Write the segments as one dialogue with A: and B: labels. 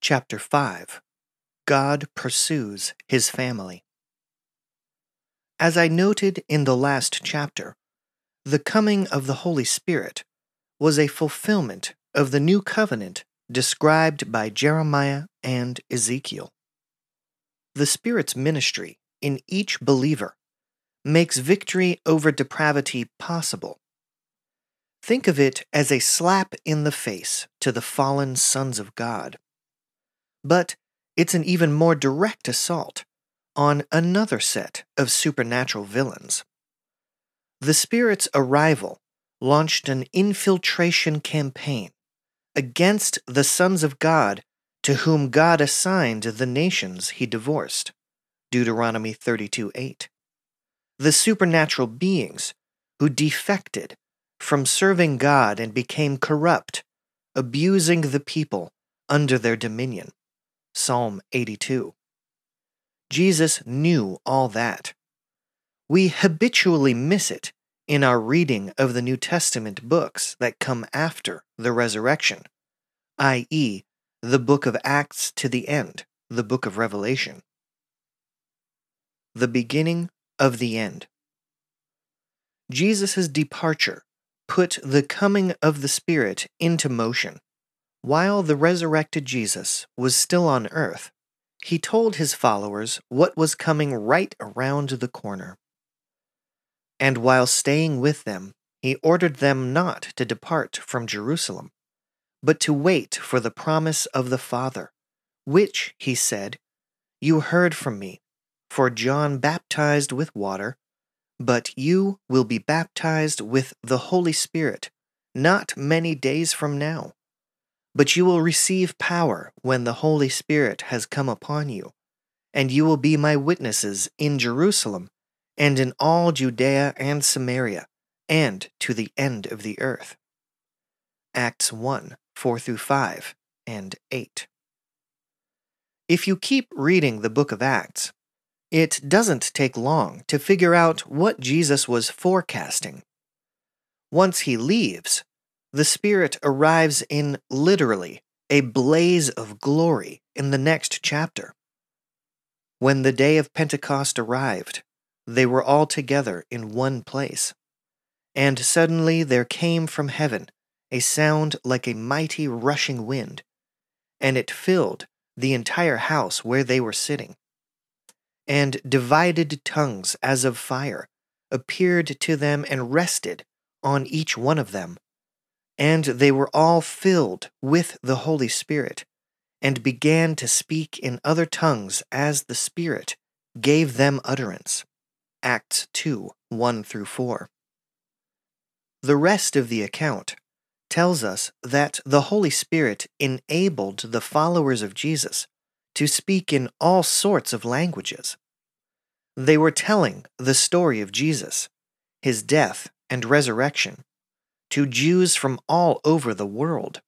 A: Chapter 5. God Pursues His Family. As I noted in the last chapter, the coming of the Holy Spirit was a fulfillment of the new covenant described by Jeremiah and Ezekiel. The Spirit's ministry in each believer makes victory over depravity possible. Think of it as a slap in the face to the fallen sons of God. But it's an even more direct assault on another set of supernatural villains. The Spirit's arrival launched an infiltration campaign against the sons of God to whom God assigned the nations he divorced. Deuteronomy 32:8. The supernatural beings who defected from serving God and became corrupt, abusing the people under their dominion. Psalm 82. Jesus knew all that. We habitually miss it in our reading of the New Testament books that come after the resurrection, i.e., the book of Acts to the end, the book of Revelation. The beginning of the end. Jesus' departure put the coming of the Spirit into motion. While the resurrected Jesus was still on earth, he told his followers what was coming right around the corner. And while staying with them, he ordered them not to depart from Jerusalem, but to wait for the promise of the Father, which, he said, "You heard from me, for John baptized with water, but you will be baptized with the Holy Spirit not many days from now. But you will receive power when the Holy Spirit has come upon you, and you will be my witnesses in Jerusalem and in all Judea and Samaria, and to the end of the earth." Acts 1:4-5 and 8. If you keep reading the book of Acts, it doesn't take long to figure out what Jesus was forecasting. Once he leaves, the Spirit arrives in literally a blaze of glory in the next chapter. When the day of Pentecost arrived, they were all together in one place. And suddenly there came from heaven a sound like a mighty rushing wind, and it filled the entire house where they were sitting. And divided tongues as of fire appeared to them and rested on each one of them. And they were all filled with the Holy Spirit, and began to speak in other tongues as the Spirit gave them utterance. Acts 2:1-4. The rest of the account tells us that the Holy Spirit enabled the followers of Jesus to speak in all sorts of languages. They were telling the story of Jesus, his death and resurrection, to Jews from all over the world.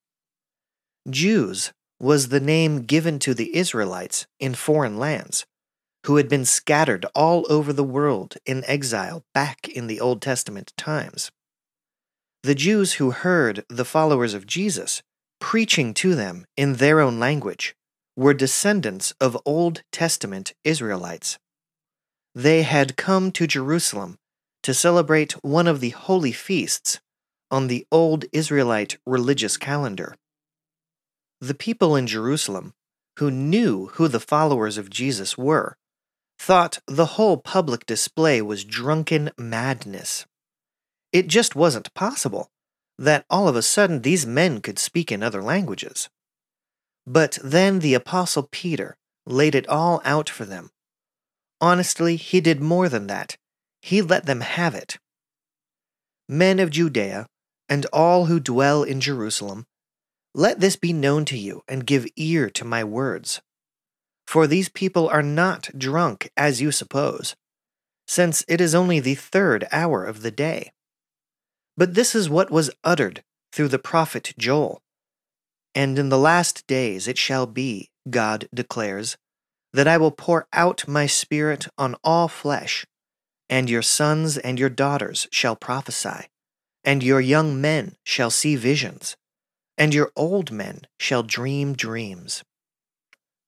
A: Jews was the name given to the Israelites in foreign lands, who had been scattered all over the world in exile back in the Old Testament times. The Jews who heard the followers of Jesus preaching to them in their own language were descendants of Old Testament Israelites. They had come to Jerusalem to celebrate one of the holy feasts on the old Israelite religious calendar. The people in Jerusalem, who knew who the followers of Jesus were, thought the whole public display was drunken madness. It just wasn't possible that all of a sudden these men could speak in other languages. But then the Apostle Peter laid it all out for them. Honestly, he did more than that. He let them have it. "Men of Judea, and all who dwell in Jerusalem, let this be known to you, and give ear to my words. For these people are not drunk as you suppose, since it is only the 3rd hour of the day. But this is what was uttered through the prophet Joel. And in the last days it shall be, God declares, that I will pour out my Spirit on all flesh, and your sons and your daughters shall prophesy, and your young men shall see visions, and your old men shall dream dreams.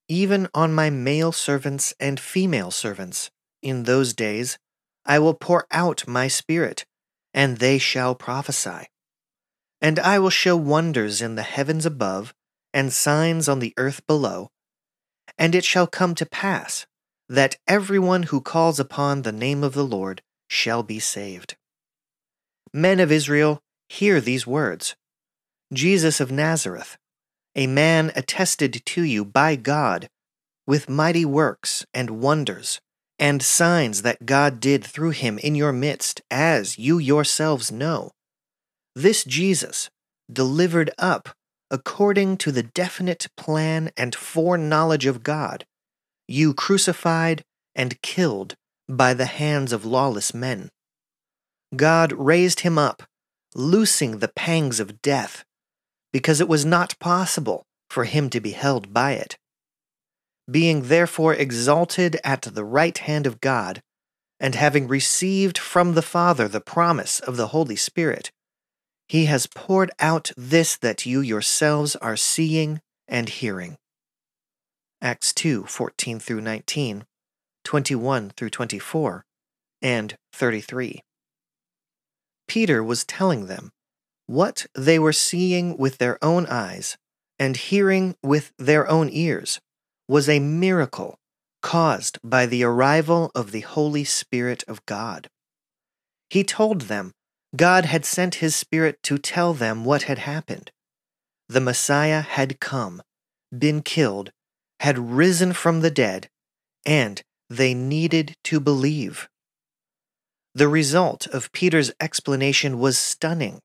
A: even on my male servants and female servants. In those days I will pour out my Spirit, and they shall prophesy. And I will show wonders in the heavens above, and signs on the earth below. And it shall come to pass that everyone who calls upon the name of the Lord shall be saved. Men of Israel, hear these words. Jesus of Nazareth, a man attested to you by God with mighty works and wonders and signs that God did through him in your midst, as you yourselves know. This Jesus, delivered up according to the definite plan and foreknowledge of God, you crucified and killed by the hands of lawless men. God raised him up, loosing the pangs of death, because it was not possible for him to be held by it. Being therefore exalted at the right hand of God, and having received from the Father the promise of the Holy Spirit, he has poured out this that you yourselves are seeing and hearing. Acts 2:14-19, 21-24, and 33. Peter was telling them what they were seeing with their own eyes and hearing with their own ears was a miracle caused by the arrival of the Holy Spirit of God. He told them God had sent his Spirit to tell them what had happened. The Messiah had come, been killed, had risen from the dead, and they needed to believe. The result of Peter's explanation was stunning.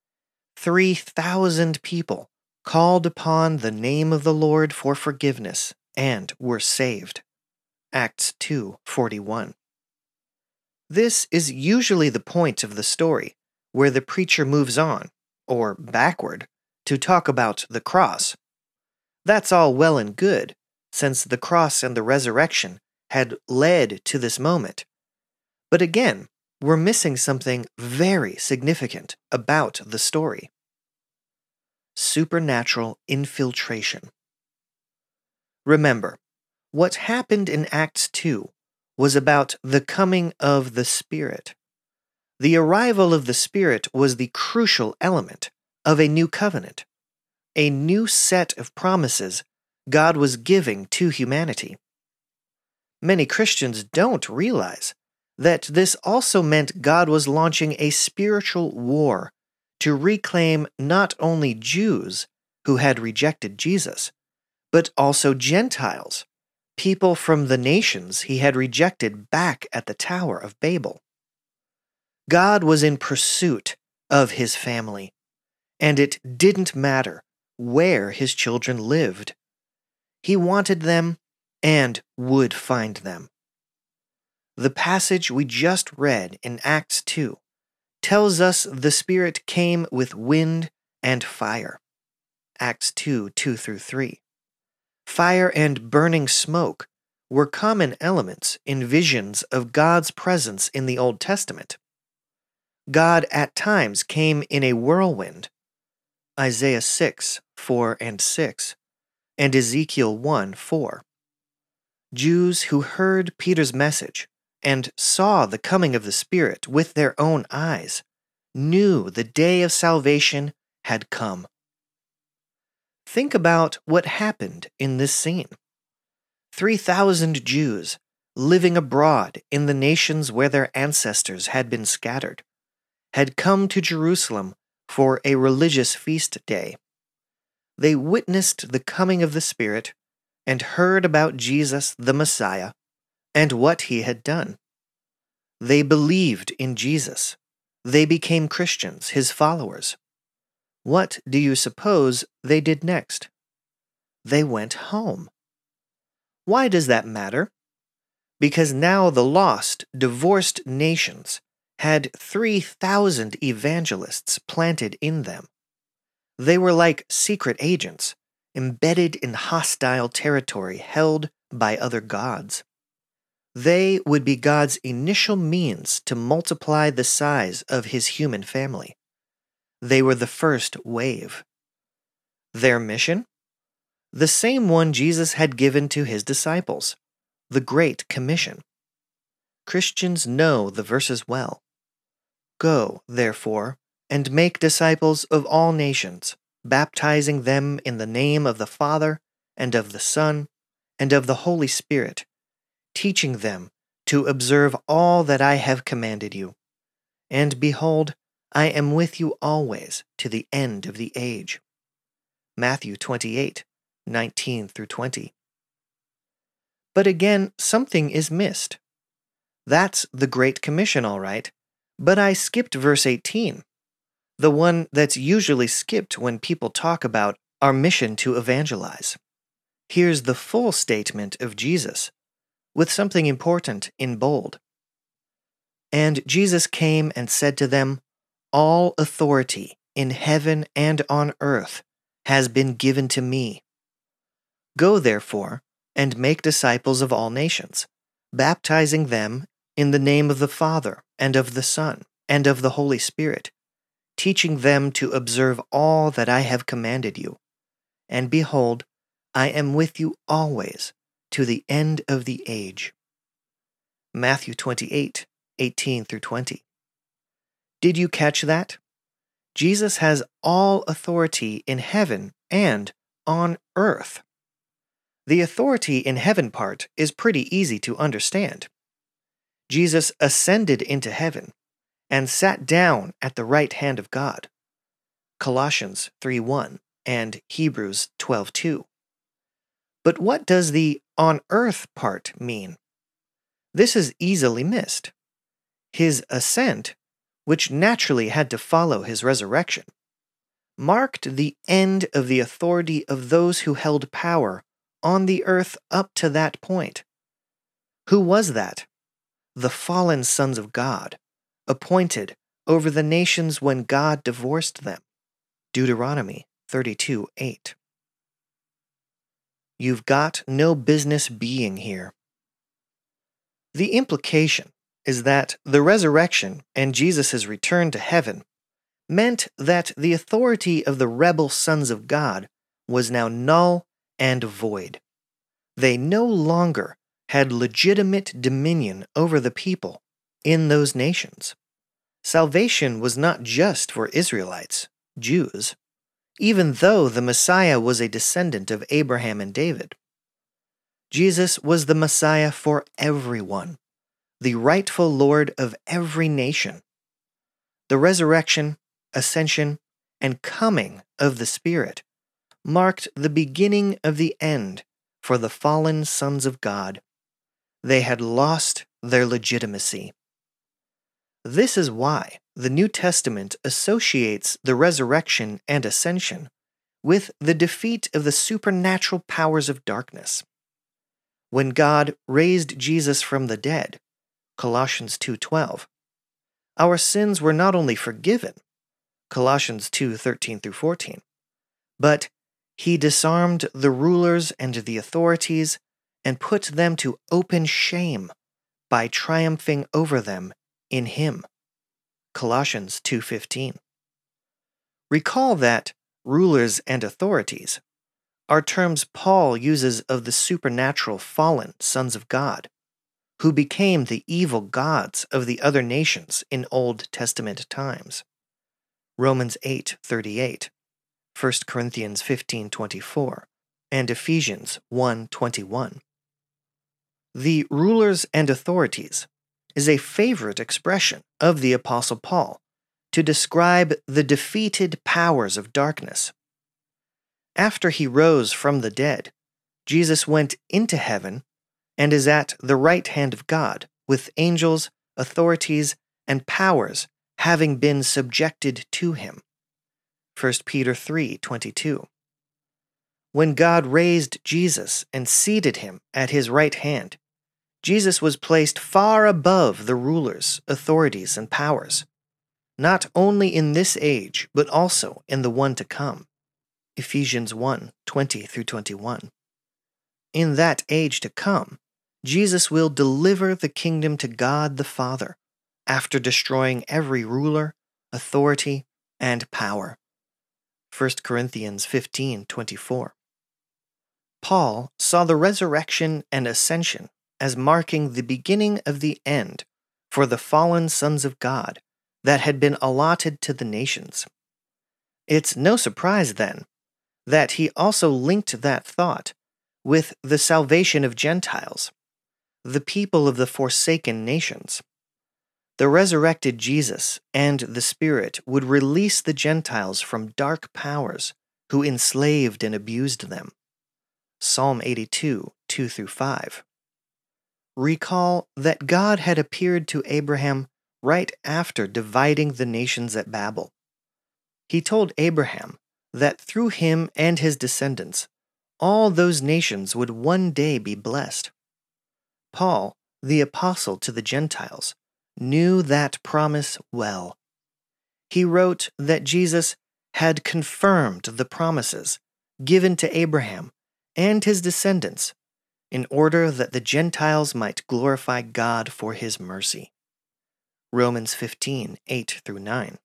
A: 3,000 people called upon the name of the Lord for forgiveness and were saved. Acts 2:41. This is usually the point of the story, where the preacher moves on, or backward, to talk about the cross. That's all well and good, since the cross and the resurrection had led to this moment. But again, we're missing something very significant about the story. Supernatural infiltration. Remember, what happened in Acts 2 was about the coming of the Spirit. The arrival of the Spirit was the crucial element of a new covenant, a new set of promises God was giving to humanity. Many Christians don't realize that this also meant God was launching a spiritual war to reclaim not only Jews who had rejected Jesus, but also Gentiles, people from the nations he had rejected back at the Tower of Babel. God was in pursuit of his family, and it didn't matter where his children lived. He wanted them and would find them. The passage we just read in Acts 2 tells us the Spirit came with wind and fire. Acts 2:2-3. Fire and burning smoke were common elements in visions of God's presence in the Old Testament. God at times came in a whirlwind. Isaiah 6:4-6, and Ezekiel 1:4. Jews who heard Peter's message and saw the coming of the Spirit with their own eyes knew the day of salvation had come. Think about what happened in this scene. 3,000 Jews living abroad in the nations where their ancestors had been scattered had come to Jerusalem for a religious feast day. They witnessed the coming of the Spirit and heard about Jesus the Messiah and what he had done. They believed in Jesus. They became Christians, his followers. What do you suppose they did next? They went home. Why does that matter? Because now the lost, divorced nations had 3,000 evangelists planted in them. They were like secret agents, embedded in hostile territory held by other gods. They would be God's initial means to multiply the size of his human family. They were the first wave. Their mission? the same one Jesus had given to his disciples, the Great Commission. Christians know the verses well. Go, therefore, and make disciples of all nations, baptizing them in the name of the Father, and of the Son, and of the Holy Spirit, teaching them to observe all that I have commanded you. And behold, I am with you always to the end of the age. Matthew 28:19-20. But again, something is missed. That's the Great Commission, all right, but I skipped verse 18, the one that's usually skipped when people talk about our mission to evangelize. Here's the full statement of Jesus, with something important in bold. And Jesus came and said to them, All authority in heaven and on earth has been given to me. Go, therefore, and make disciples of all nations, baptizing them in the name of the Father, and of the Son, and of the Holy Spirit, teaching them to observe all that I have commanded you. And behold, I am with you always to the end of the age. Matthew 28:18-20. Did you catch that? Jesus has all authority in heaven and on earth. The authority in heaven part is pretty easy to understand. Jesus ascended into heaven and sat down at the right hand of God. Colossians 3:1 and Hebrews 12:2. But what does the on earth part mean? This is easily missed. His ascent, which naturally had to follow his resurrection, marked the end of the authority of those who held power on the earth up to that point. Who was that? The fallen sons of God, appointed over the nations when God divorced them. Deuteronomy 32:8. You've got no business being here. The implication is that the resurrection and Jesus' return to heaven meant that the authority of the rebel sons of God was now null and void. They no longer had legitimate dominion over the people in those nations. Salvation was not just for Israelites, Jews, even though the Messiah was a descendant of Abraham and David. Jesus was the Messiah for everyone, the rightful Lord of every nation. The resurrection, ascension, and coming of the Spirit marked the beginning of the end for the fallen sons of God. They had lost their legitimacy. This is why the New Testament associates the resurrection and ascension with the defeat of the supernatural powers of darkness. When God raised Jesus from the dead, Colossians 2:12, our sins were not only forgiven, Colossians 2:13-14, but he disarmed the rulers and the authorities and put them to open shame by triumphing over them in him. Colossians 2:15. Recall that rulers and authorities are terms Paul uses of the supernatural fallen sons of God, who became the evil gods of the other nations in Old Testament times. Romans 8:38, 1 Corinthians 15:24, and Ephesians 1:21. The rulers and authorities is a favorite expression of the Apostle Paul to describe the defeated powers of darkness. After he rose from the dead, Jesus went into heaven and is at the right hand of God, with angels, authorities, and powers having been subjected to him. 1 Peter 3:22. When God raised Jesus and seated him at his right hand, Jesus was placed far above the rulers, authorities, and powers, not only in this age, but also in the one to come. Ephesians 1:20-21. In that age to come, Jesus will deliver the kingdom to God the Father after destroying every ruler, authority, and power. 1 Corinthians 15:24. Paul saw the resurrection and ascension as marking the beginning of the end for the fallen sons of God that had been allotted to the nations. It's no surprise, then, that he also linked that thought with the salvation of Gentiles, the people of the forsaken nations. The resurrected Jesus and the Spirit would release the Gentiles from dark powers who enslaved and abused them. Psalm 82, 2-5. Recall that God had appeared to Abraham right after dividing the nations at Babel. He told Abraham that through him and his descendants, all those nations would one day be blessed. Paul, the apostle to the Gentiles, knew that promise well. He wrote that Jesus had confirmed the promises given to Abraham and his descendants in order that the Gentiles might glorify God for his mercy. Romans 15, 8-9.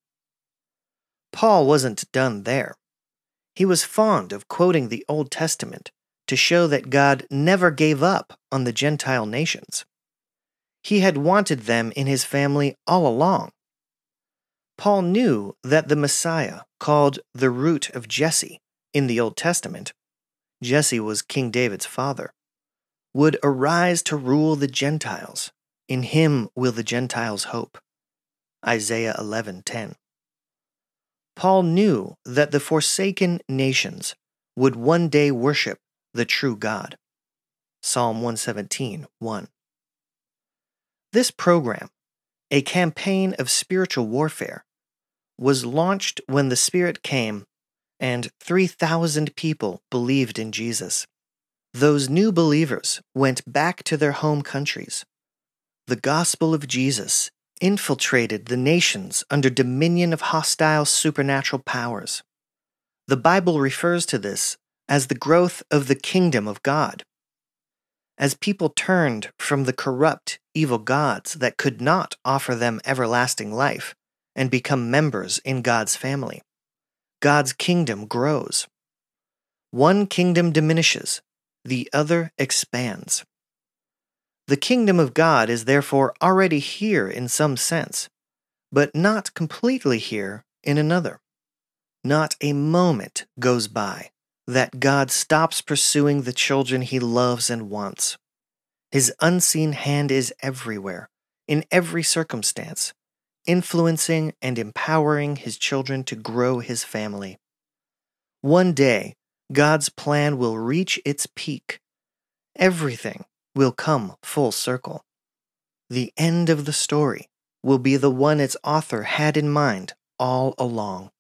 A: Paul wasn't done there. He was fond of quoting the Old Testament to show that God never gave up on the Gentile nations. He had wanted them in his family all along. Paul knew that the Messiah, called the root of Jesse in the Old Testament, Jesse was King David's father, would arise to rule the Gentiles. In him will the Gentiles hope. Isaiah 11:10. Paul knew that the forsaken nations would one day worship the true God. Psalm 117:1. This program, a campaign of spiritual warfare, was launched when the Spirit came and 3,000 people believed in Jesus. Those new believers went back to their home countries. The gospel of Jesus infiltrated the nations under dominion of hostile supernatural powers. The Bible refers to this as the growth of the kingdom of God. As people turned from the corrupt, evil gods that could not offer them everlasting life and become members in God's family, God's kingdom grows. One kingdom diminishes, the other expands. The kingdom of God is therefore already here in some sense, but not completely here in another. Not a moment goes by that God stops pursuing the children he loves and wants. His unseen hand is everywhere, in every circumstance, influencing and empowering his children to grow his family. One day, God's plan will reach its peak. Everything will come full circle. The end of the story will be the one its author had in mind all along.